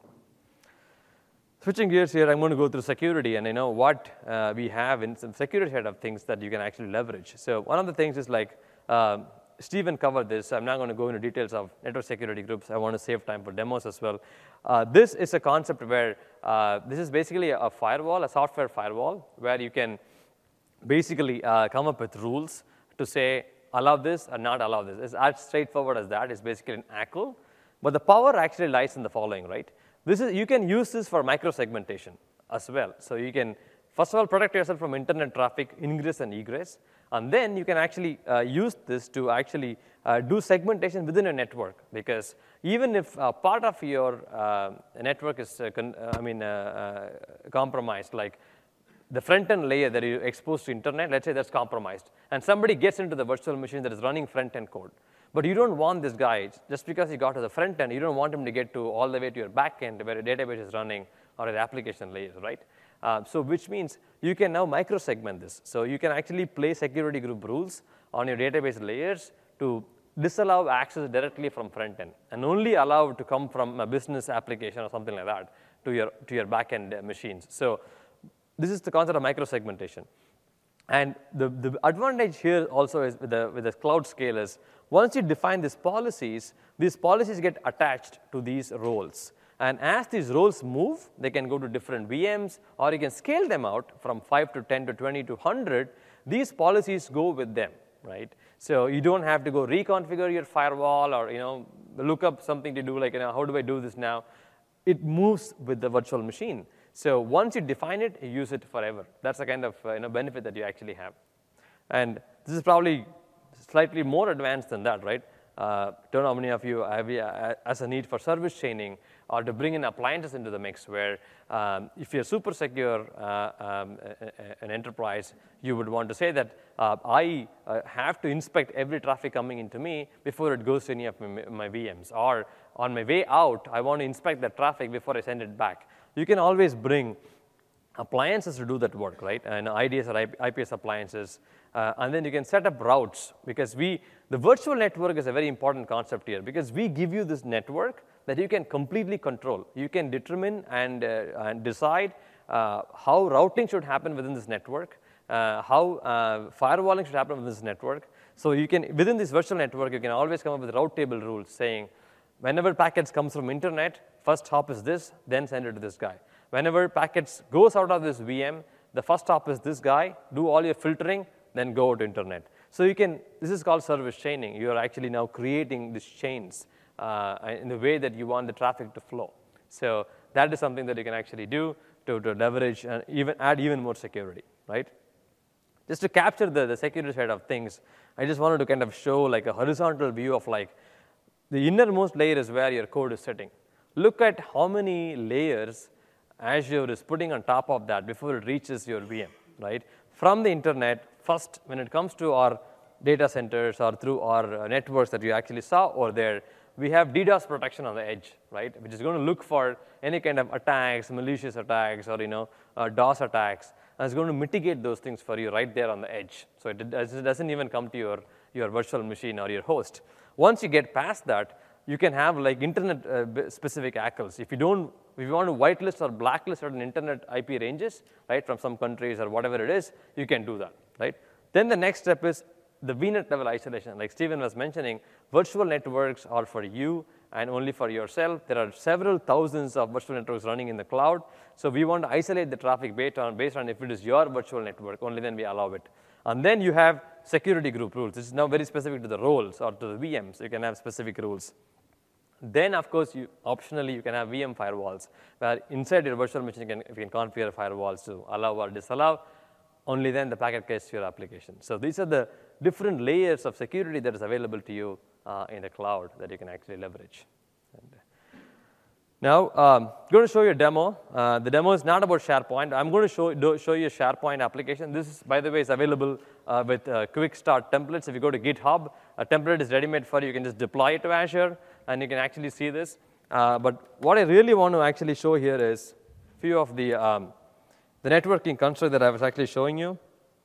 Switching gears here, I'm going to go through security and what we have in some security side of things that you can actually leverage. So one of the things is like, Stephen covered this. I'm not going to go into details of network security groups. I want to save time for demos as well. This is a concept where this is basically a firewall, a software firewall, where you can basically come up with rules to say, allow this or not allow this. It's as straightforward as that. It's basically an ACL. But the power actually lies in the following, right? You can use this for micro-segmentation as well. So you can, first of all, protect yourself from internet traffic ingress and egress. And then you can actually use this to actually do segmentation within a network. Because even if part of your network is compromised, like the front-end layer that you expose to internet, let's say that's compromised. And somebody gets into the virtual machine that is running front-end code. But you don't want this guy, just because he got to the front end, you don't want him to get to all the way to your back end where your database is running or your application layers, right? So which means you can now micro-segment this. So you can actually play security group rules on your database layers to disallow access directly from front end and only allow to come from a business application or something like that to your back end machines. So this is the concept of micro-segmentation. And the advantage here also is with the cloud scale is, once you define these policies get attached to these roles. And as these roles move, they can go to different VMs, or you can scale them out from 5 to 10 to 20 to 100. These policies go with them, right? So you don't have to go reconfigure your firewall or look up something to do, like how do I do this now? It moves with the virtual machine. So once you define it, you use it forever. That's the kind of benefit that you actually have. And this is probably slightly more advanced than that, right? Don't know how many of you have as a need for service chaining or to bring in appliances into the mix, where if you're super secure an enterprise, you would want to say that I have to inspect every traffic coming into me before it goes to any of my VMs. Or on my way out, I want to inspect that traffic before I send it back. You can always bring appliances to do that work, right? And IDS or IPS appliances. And then you can set up routes, because the virtual network is a very important concept here, because we give you this network that you can completely control. You can determine and decide how routing should happen within this network, how firewalling should happen within this network. So you can, within this virtual network, you can always come up with route table rules saying, whenever packets comes from internet, first hop is this, then send it to this guy. Whenever packets goes out of this VM, the first hop is this guy, do all your filtering, then go to internet. So you can, this is called service chaining. You are actually now creating these chains in the way that you want the traffic to flow. So that is something that you can actually do to leverage and even add even more security, right? Just to capture the security side of things, I just wanted to kind of show like a horizontal view of like the innermost layer is where your code is sitting. Look at how many layers Azure is putting on top of that before it reaches your VM, right? From the internet, first, when it comes to our data centers or through our networks that you actually saw over there, we have DDoS protection on the edge, right? Which is going to look for any kind of attacks, malicious attacks, or DOS attacks, and it's going to mitigate those things for you right there on the edge. So it doesn't even come to your virtual machine or your host. Once you get past that, you can have like internet-specific ACLs. If you want to whitelist or blacklist certain internet IP ranges, right, from some countries or whatever it is, you can do that, right? Then the next step is the VNet level isolation. Like Stephen was mentioning, virtual networks are for you and only for yourself. There are several thousands of virtual networks running in the cloud. So we want to isolate the traffic based on if it is your virtual network, only then we allow it. And then you have security group rules. This is now very specific to the roles or to the VMs. You can have specific rules. Then, of course, optionally, you can have VM firewalls, where inside your virtual machine, you can configure firewalls to allow or disallow. Only then the packet gets to your application. So these are the different layers of security that is available to you in the cloud that you can actually leverage. Now, I'm going to show you a demo. The demo is not about SharePoint. I'm going to show you a SharePoint application. This, is, by the way, is available with quick start templates. If you go to GitHub, a template is ready-made for you. You can just deploy it to Azure, and you can actually see this. But what I really want to actually show here is a few of the networking construct that I was actually showing you.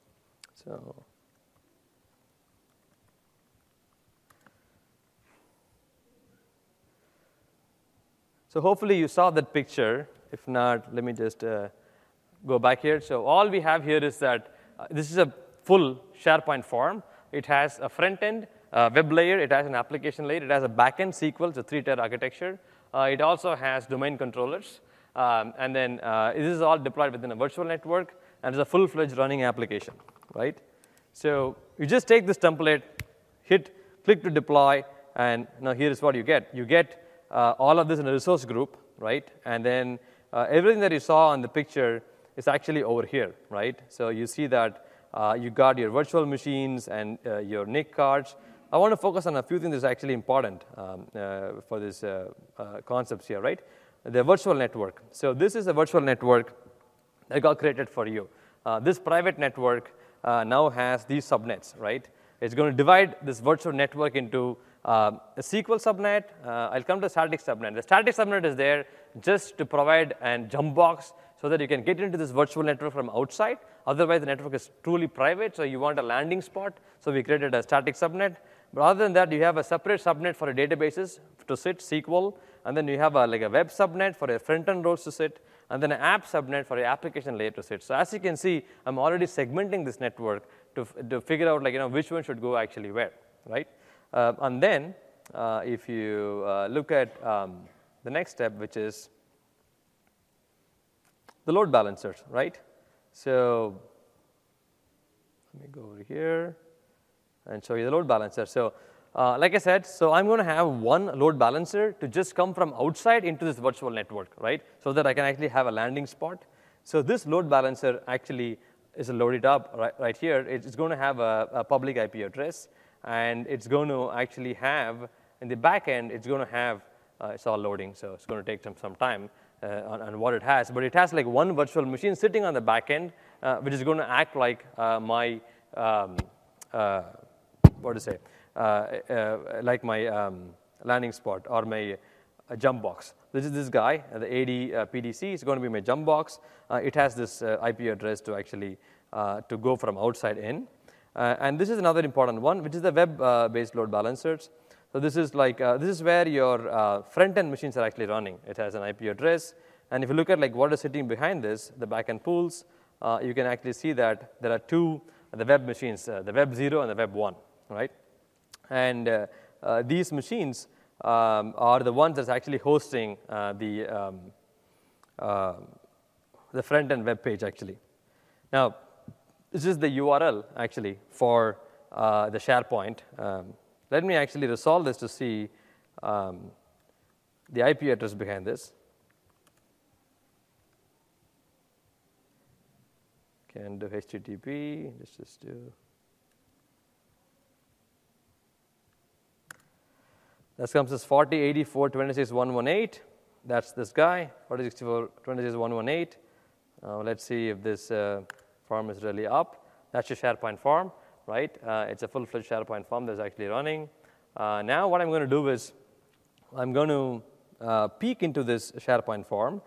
So hopefully you saw that picture. If not, let me just go back here. So all we have here is that this is a full SharePoint form. It has a front end, web layer. It has an application layer. It has a backend SQL, it's a 3-tier architecture. It also has domain controllers. And then this is all deployed within a virtual network, and it's a full-fledged running application, right? So you just take this template, click to deploy, and now here is what you get. You get all of this in a resource group, right? And then everything that you saw on the picture is actually over here, right? So you see that you got your virtual machines and your NIC cards. I want to focus on a few things that's actually important for this concepts here, right? The virtual network. So this is a virtual network that got created for you. This private network now has these subnets, right? It's going to divide this virtual network into a SQL subnet. I'll come to static subnet. The static subnet is there just to provide a jump box so that you can get into this virtual network from outside. Otherwise, the network is truly private, so you want a landing spot. So we created a static subnet. But other than that, you have a separate subnet for your databases to sit, SQL, and then you have like a web subnet for your front-end roles to sit, and then an app subnet for your application layer to sit. So as you can see, I'm already segmenting this network to figure out which one should go actually where, right? And then if you look at the next step, which is the load balancers, right? So let me go over here and show you the load balancer. So like I said, so I'm going to have one load balancer to just come from outside into this virtual network, right? So that I can actually have a landing spot. So this load balancer actually is loaded up right here. It's going to have a public IP address, and it's going to actually have, in the back end, it's going to have, it's all loading, so it's going to take some time on what it has. But it has like one virtual machine sitting on the back end, which is going to act like my, what to say, like my landing spot or my jump box. This is this guy, the AD PDC. It's going to be my jump box. It has this IP address to actually to go from outside in. And this is another important one, which is the web-based load balancers. So this is like this is where your front-end machines are actually running. It has an IP address, and if you look at like what is sitting behind this, the back-end pools, you can actually see that there are two the web machines, the Web 0 and the Web 1, right? And these machines are the ones that's actually hosting the front-end web page actually. Now, this is the URL actually for the SharePoint. Let me actually resolve this to see the IP address behind this. Can do HTTP. Let's just do. That comes as 4084.26.118. That's this guy, 4064.26.118. Let's see if this form is really up. That's your SharePoint form, right? It's a full-fledged SharePoint form that's actually running. Now what I'm going to do is I'm going to peek into this SharePoint form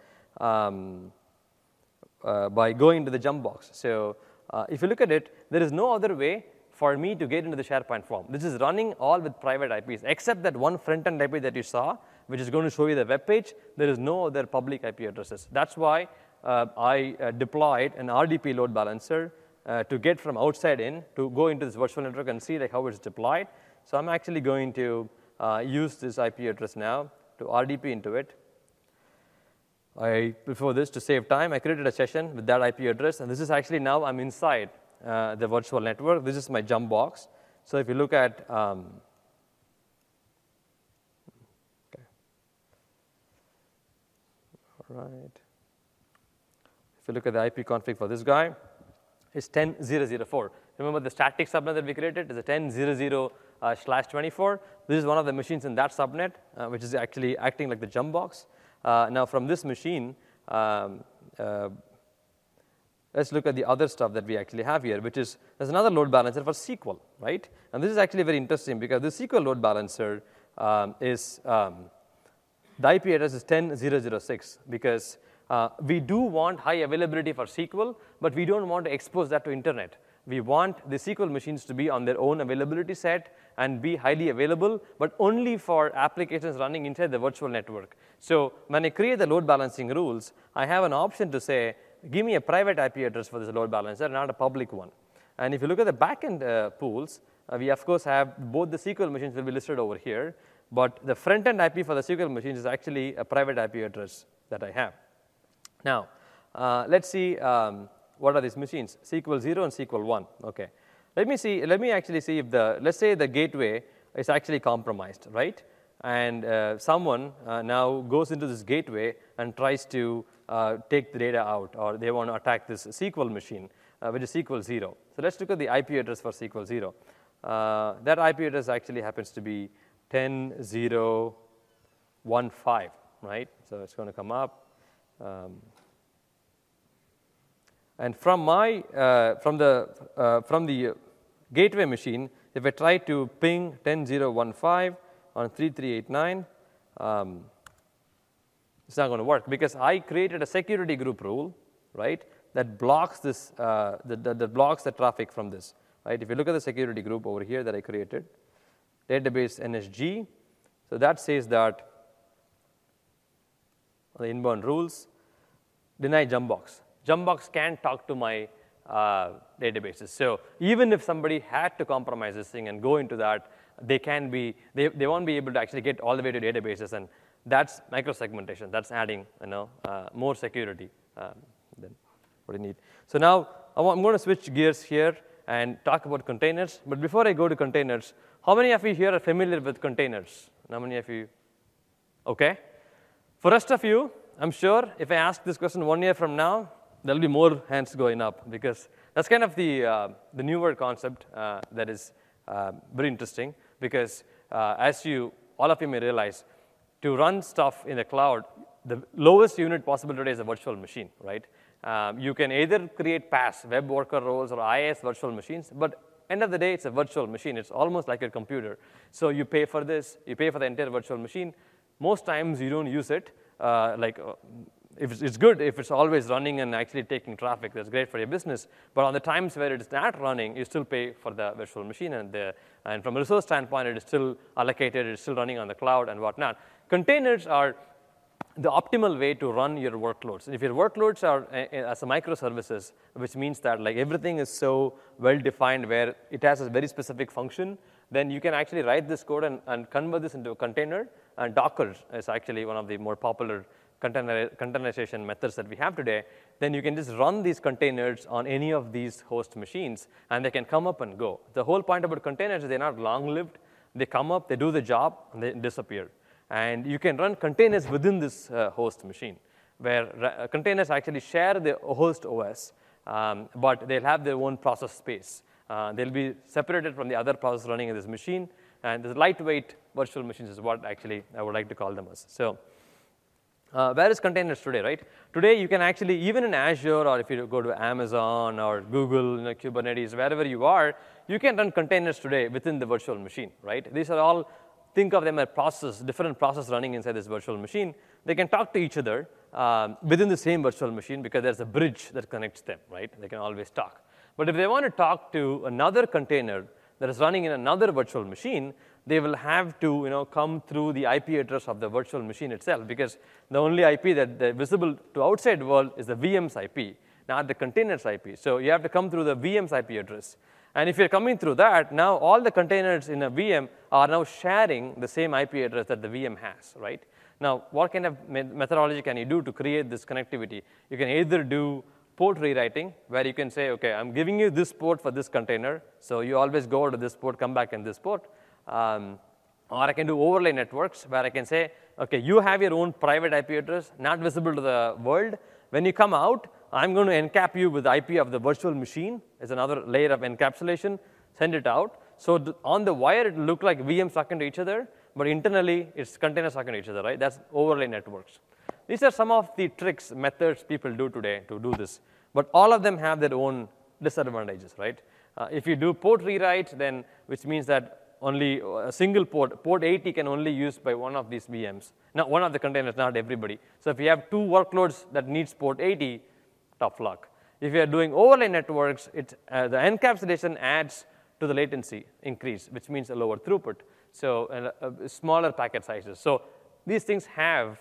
by going into the jump box. So if you look at it, there is no other way for me to get into the SharePoint form. This is running all with private IPs, except that one front-end IP that you saw, which is going to show you the web page. There is no other public IP addresses. That's why I deployed an RDP load balancer to get from outside in to go into this virtual network and see like how it's deployed. So I'm actually going to use this IP address now to RDP into it. Before this, to save time, I created a session with that IP address, and this is actually now I'm inside the virtual network. This is my jump box. So if you look at okay. All right. If you look at the IP config for this guy, it's 10.0.0.4. Remember the static subnet that we created is a 10.0.0/24. This is one of the machines in that subnet, which is actually acting like the jump box. Now from this machine, let's look at the other stuff that we actually have here, which is there's another load balancer for SQL, right? And this is actually very interesting because the SQL load balancer is the IP address is 10.0.0.6 because we do want high availability for SQL, but we don't want to expose that to internet. We want the SQL machines to be on their own availability set and be highly available, but only for applications running inside the virtual network. So when I create the load balancing rules, I have an option to say, give me a private IP address for this load balancer, not a public one. And if you look at the backend pools, we of course have both the SQL machines will be listed over here, but the front-end IP for the SQL machines is actually a private IP address that I have. Now, let's see what are these machines, SQL 0 and SQL 1. Okay. Let me actually see if let's say the gateway is actually compromised, right? And someone now goes into this gateway and tries to take the data out, or they want to attack this SQL machine, which is SQL 0. So let's look at the IP address for SQL 0. That IP address actually happens to be 10.0.1.5, right? So it's going to come up. And from the gateway machine, if I try to ping 10.0.1.5 on 3389, it's not going to work because I created a security group rule, right, that blocks this, that blocks the traffic from this, right? If you look at the security group over here that I created, database NSG, so that says that the inbound rules deny jump box. Jump box can't talk to my databases. So even if somebody had to compromise this thing and go into that, they won't be able to actually get all the way to databases, and that's microsegmentation. That's adding more security than what you need. So now I'm going to switch gears here and talk about containers. But before I go to containers, how many of you here are familiar with containers? How many of you? Okay. For rest of you, I'm sure if I ask this question 1 year from now, there'll be more hands going up because that's kind of the newer concept that is very interesting because as all of you may realize, to run stuff in the cloud, the lowest unit possible today is a virtual machine, right? You can either create PaaS, web worker roles, or IaaS virtual machines, but end of the day, it's a virtual machine. It's almost like a computer. So you pay for this, you pay for the entire virtual machine. Most times you don't use it. If it's good if it's always running and actually taking traffic, that's great for your business. But on the times where it's not running, you still pay for the virtual machine. And from a resource standpoint, it is still allocated, it's still running on the cloud and whatnot. Containers are the optimal way to run your workloads. And if your workloads are as a microservices, which means that like everything is so well-defined where it has a very specific function, then you can actually write this code and convert this into a container. And Docker is actually one of the more popular containerization methods that we have today. Then you can just run these containers on any of these host machines, and they can come up and go. The whole point about containers is they're not long-lived. They come up, they do the job, and they disappear. And you can run containers within this host machine, where containers actually share the host OS, but they'll have their own process space. They'll be separated from the other process running in this machine. And the lightweight virtual machines is what actually I would like to call them as. So where is containers today, right? Today, you can actually, even in Azure, or if you go to Amazon or Google, Kubernetes, wherever you are, you can run containers today within the virtual machine, right? These are all, think of them as different processes running inside this virtual machine. They can talk to each other within the same virtual machine because there's a bridge that connects them, right? They can always talk. But if they want to talk to another container that is running in another virtual machine, they will have to come through the IP address of the virtual machine itself, because the only IP that is visible to outside world is the VM's IP, not the container's IP. So you have to come through the VM's IP address. And if you're coming through that, now all the containers in a VM are now sharing the same IP address that the VM has, right? Now, what kind of methodology can you do to create this connectivity? You can either do port rewriting, where you can say, OK, I'm giving you this port for this container, so you always go to this port, come back in this port. Or I can do overlay networks, where I can say, OK, you have your own private IP address, not visible to the world. When you come out, I'm going to encap you with the IP of the virtual machine. It's another layer of encapsulation. Send it out. So on the wire, it will look like VMs talking to each other, but internally, it's containers talking to each other, right? That's overlay networks. These are some of the tricks, methods people do today to do this. But all of them have their own disadvantages, right? If you do port rewrite, then which means that only a single port 80 can only use by one of these VMs. Now, one of the containers, not everybody. So if you have two workloads that needs port 80, tough luck. If you are doing overlay networks, the encapsulation adds to the latency increase, which means a lower throughput, so smaller packet sizes. So these things have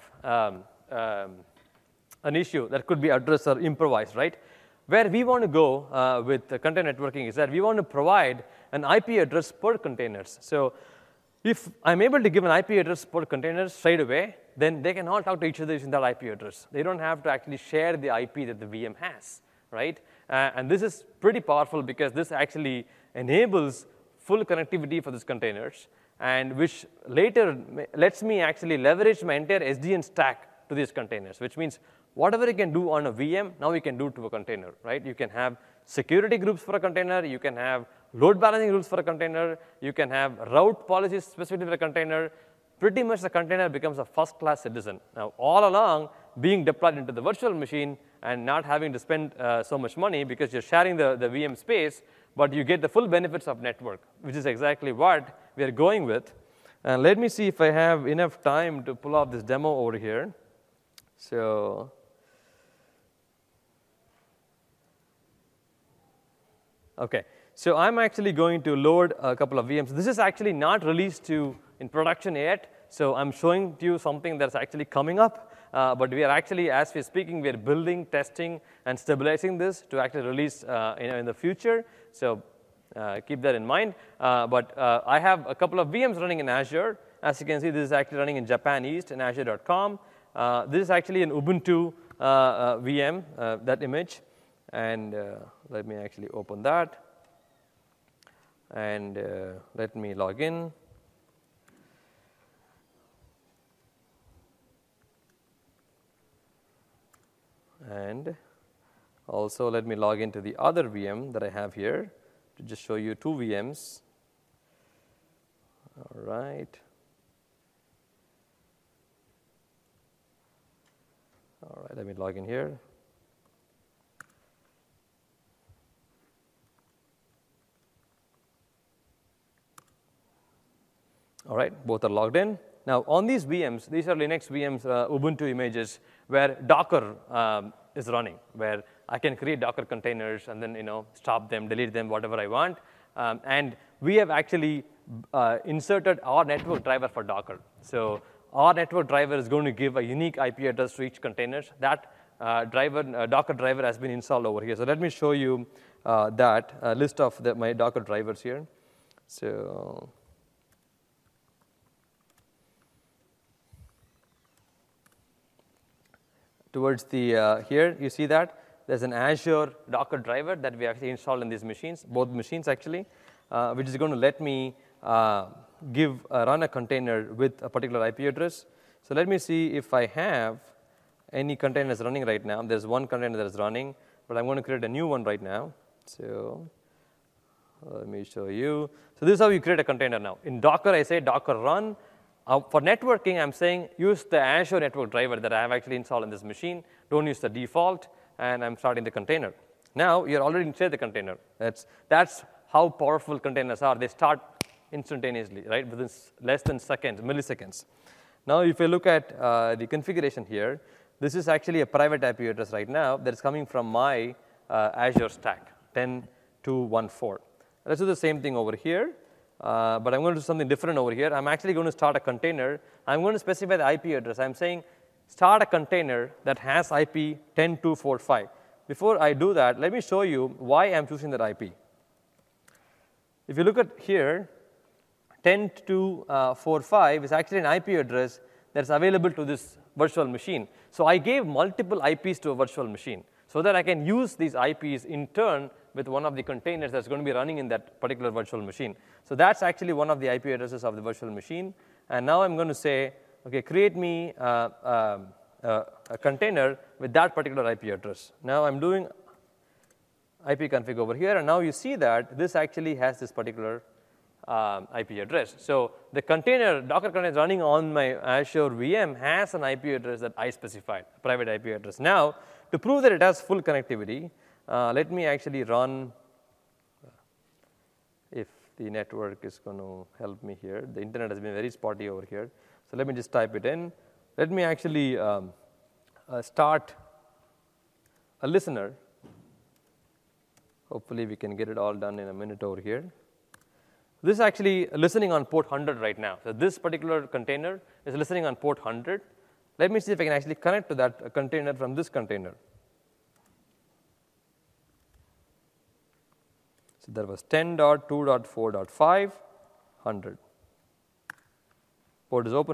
an issue that could be addressed or improvised, right? Where we want to go with container networking is that we want to provide an IP address per containers. So if I'm able to give an IP address per container straight away, then they can all talk to each other using that IP address. They don't have to actually share the IP that the VM has, right? And this is pretty powerful because this actually enables full connectivity for these containers, and which later lets me actually leverage my entire SDN stack to these containers, which means whatever you can do on a VM, now you can do to a container, right? You can have security groups for a container. You can have load balancing rules for a container. You can have route policies specifically for a container. Pretty much the container becomes a first-class citizen. Now, all along, being deployed into the virtual machine and not having to spend so much money because you're sharing the VM space, but you get the full benefits of network, which is exactly what we are going with. And let me see if I have enough time to pull off this demo over here. So OK. So I'm actually going to load a couple of VMs. This is actually not released in production yet. So I'm showing to you something that's actually coming up. But we are actually, as we're speaking, we're building, testing, and stabilizing this to actually release in the future. So keep that in mind. But I have a couple of VMs running in Azure. As you can see, this is actually running in Japan East in Azure.com. This is actually an Ubuntu VM, that image. And let me actually open that. And let me log in. And also, let me log into the other VM that I have here to just show you two VMs. All right. All right, let me log in here. All right, both are logged in. Now, on these VMs, these are Linux VMs, Ubuntu images, where Docker is running, where I can create Docker containers and then stop them, delete them, whatever I want. And we have actually inserted our network driver for Docker. So our network driver is going to give a unique IP address to each container. That Docker driver has been installed over here. So let me show you that list of my Docker drivers here. So towards the here, you see that there's an Azure Docker driver that we actually installed in these machines, both machines actually, which is going to let me run a container with a particular IP address. So let me see if I have any containers running right now. There's one container that is running, but I'm going to create a new one right now. So let me show you. So this is how you create a container now. In Docker, I say Docker run. For networking, I'm saying use the Azure network driver that I have actually installed in this machine. Don't use the default, and I'm starting the container. Now, you're already inside the container. That's how powerful containers are. They start instantaneously, right, within less than seconds, milliseconds. Now, if you look at the configuration here, this is actually a private IP address right now that is coming from my Azure stack, 10.2.1.4. Let's do the same thing over here. But I'm going to do something different over here. I'm actually going to start a container. I'm going to specify the IP address. I'm saying start a container that has IP 10.2.4.5. Before I do that, let me show you why I'm choosing that IP. If you look at here, 10.2.4.5 is actually an IP address that's available to this virtual machine. So I gave multiple IPs to a virtual machine so that I can use these IPs in turn with one of the containers that's going to be running in that particular virtual machine. So that's actually one of the IP addresses of the virtual machine. And now I'm going to say, OK, create me a container with that particular IP address. Now I'm doing IP config over here. And now you see that this actually has this particular IP address. So the container, Docker container running on my Azure VM has an IP address that I specified, a private IP address. Now, to prove that it has full connectivity, let me actually run, if the network is going to help me here. The internet has been very spotty over here. So let me just type it in. Let me actually start a listener. Hopefully, we can get it all done in a minute over here. This is actually listening on port 100 right now. So this particular container is listening on port 100. Let me see if I can actually connect to that container from this container. So there was 10.2.4.5, 100. Port is open.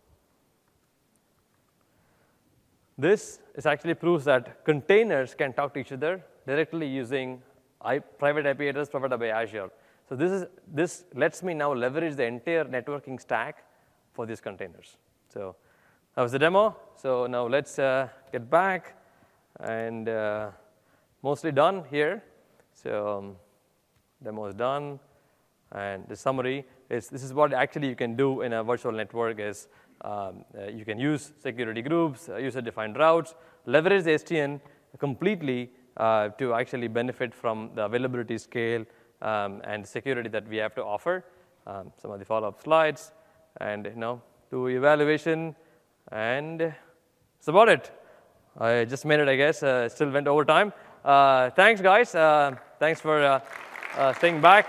This is actually proves that containers can talk to each other directly using private IP address provided by Azure. So this lets me now leverage the entire networking stack for these containers. So that was the demo. So now let's get back, and mostly done here. So demo is done, and the summary is this is what actually you can do in a virtual network is you can use security groups, user-defined routes, leverage the SDN completely to actually benefit from the availability scale and security that we have to offer. Some of the follow-up slides, and do evaluation, and that's about it. I just made it, I guess. Still went over time. Thanks, guys. Thanks for staying back.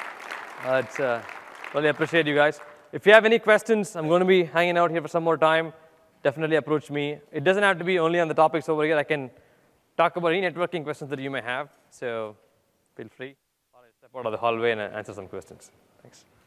Really appreciate you guys. If you have any questions, I'm going to be hanging out here for some more time. Definitely approach me. It doesn't have to be only on the topics over here. I can talk about any networking questions that you may have. So feel free. I'll step out of the hallway and answer some questions. Thanks.